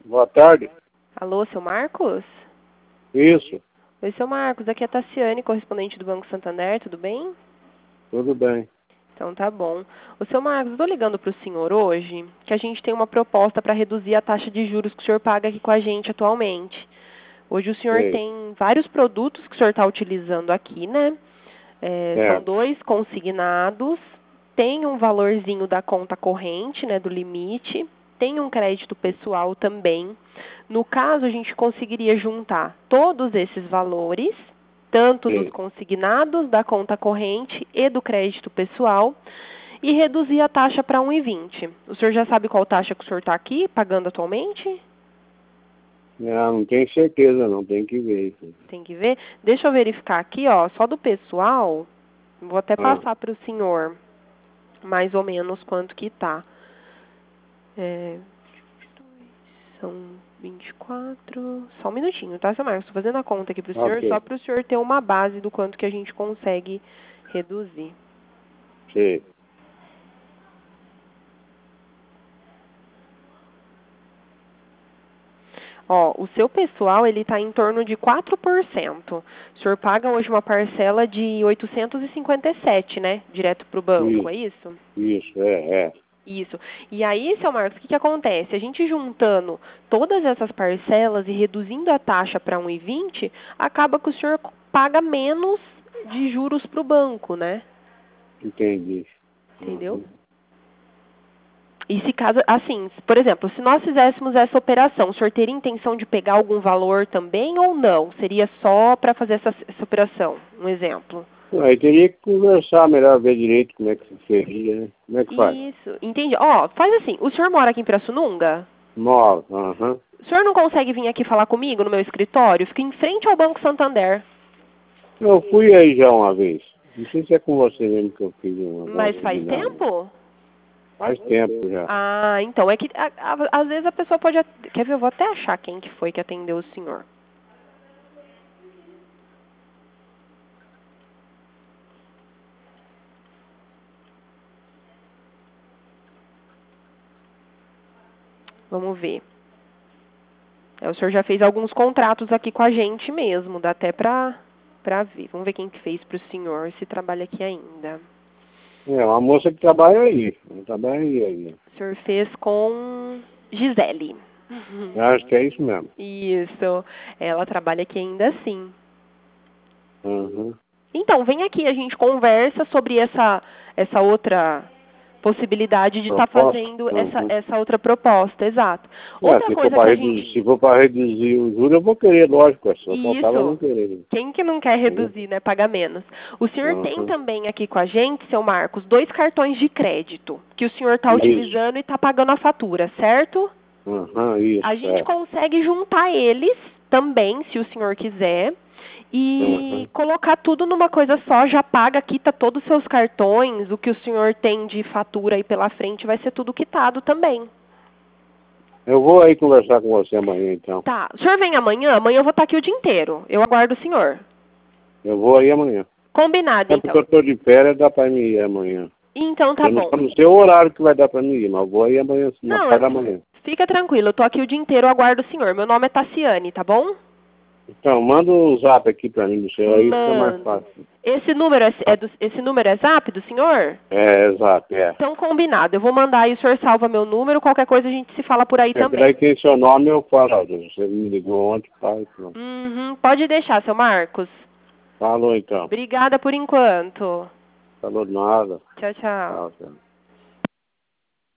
Boa tarde. Alô, seu Marcos? Isso, Oi, seu Marcos. Aqui é a Tassiane, correspondente do Banco Santander, tudo bem? tudo bem. Então tá bom. O seu Marcos, estou ligando para o senhor hoje que a gente tem uma proposta para reduzir a taxa de juros que o senhor paga aqui com a gente atualmente. Hoje o senhor Sei. tem vários produtos que o senhor está utilizando aqui, né? São Certo. 2 consignados, tem um valorzinho da conta corrente, né, do limite, tem um crédito pessoal também. No caso, a gente conseguiria juntar todos esses valores, tanto dos Sei. consignados, da conta corrente e do crédito pessoal, e reduzir a taxa para 1,20. O senhor já sabe qual taxa que o senhor está aqui pagando atualmente? Não tenho certeza não, tem que ver isso. Tem que ver. Deixa eu verificar aqui, ó, só do pessoal. Vou até Ah, passar para o senhor mais ou menos quanto que tá. São 24. Só um minutinho, tá, seu Marcos? Estou fazendo a conta aqui para o senhor, só ok. para o senhor ter uma base do quanto que a gente consegue reduzir. Sei. Ó, o seu pessoal, ele está em torno de 4%. O senhor paga hoje uma parcela de 857, né? Direto para o banco, é isso? Isso, é. Isso. E aí, seu Marcos, o que acontece? A gente juntando todas essas parcelas e reduzindo a taxa para 1,20, acaba que o senhor paga menos de juros para o banco, né? Entendi. Entendeu? Uhum. E se caso, assim, por exemplo, se nós fizéssemos essa operação, o senhor teria intenção de pegar algum valor também ou não? Seria só para fazer essa operação? Um exemplo. Aí teria que conversar melhor, ver direito como é que seria, né? Como é que faz? Isso, entendi. Ó, faz assim, o senhor mora aqui em Pirassununga? Moro, aham. O senhor não consegue vir aqui falar comigo no meu escritório? Fica em frente ao Banco Santander. Eu fui aí já uma vez. Não sei se é com você mesmo que eu fiz uma Mas faz atividade. tempo? Faz tempo já. Ah, então, é que às vezes a pessoa pode... Quer ver? Eu vou até achar quem que foi que atendeu o senhor. Vamos ver. O senhor já fez alguns contratos aqui com a gente mesmo, dá até pra ver. Vamos ver quem que fez pro senhor, se trabalha aqui ainda. É, uma moça que trabalha aí. Trabalha aí. O senhor fez com Gisele. Eu acho que é isso mesmo. Isso. Ela trabalha aqui ainda sim. Uhum. Então, vem aqui, a gente conversa sobre essa outra possibilidade de estar Proposta? fazendo Uhum. essa outra proposta, exato. É, Outra se for coisa que para a reduzir, gente... se for para reduzir o juro, eu vou querer, lógico, é só faltava não Isso. querer. Quem que não quer Entendeu? reduzir, né? Pagar menos. O senhor tem Uhum. também aqui com a gente, seu Marcos, 2 cartões de crédito que o senhor está Isso. utilizando e está pagando a fatura, certo? Uhum, A isso, gente é. consegue juntar eles também, se o senhor quiser, e Uhum. colocar tudo numa coisa só, já paga, quita todos os seus cartões, o que o senhor tem de fatura aí pela frente vai ser tudo quitado também. Eu vou aí conversar com você amanhã, então. Tá. O senhor vem amanhã? Amanhã eu vou estar aqui o dia inteiro. Eu aguardo o senhor. Eu vou aí amanhã. Combinado, É porque eu então. estou de férias, dá para mim ir amanhã. Então tá Eu bom. não sei o horário que vai dar para mim ir, mas eu vou aí amanhã, na Não, parte da manhã. fica tranquilo, eu tô aqui o dia inteiro, eu aguardo o senhor. Meu nome é Tassiane, tá bom? Então, manda um zap aqui para mim do seu aí, fica mais Mando. fácil. Esse número é zap do senhor? É, exato, é. Então combinado, eu vou mandar aí, o senhor salva meu número, qualquer coisa a gente se fala por aí É, daí também. tem seu nome, eu falo, ó, você me ligou ontem, tá, e pronto. Uhum, pode deixar, seu Marcos. Falou então. Obrigada por enquanto. Falou nada. Tchau, tchau. Tchau, tchau.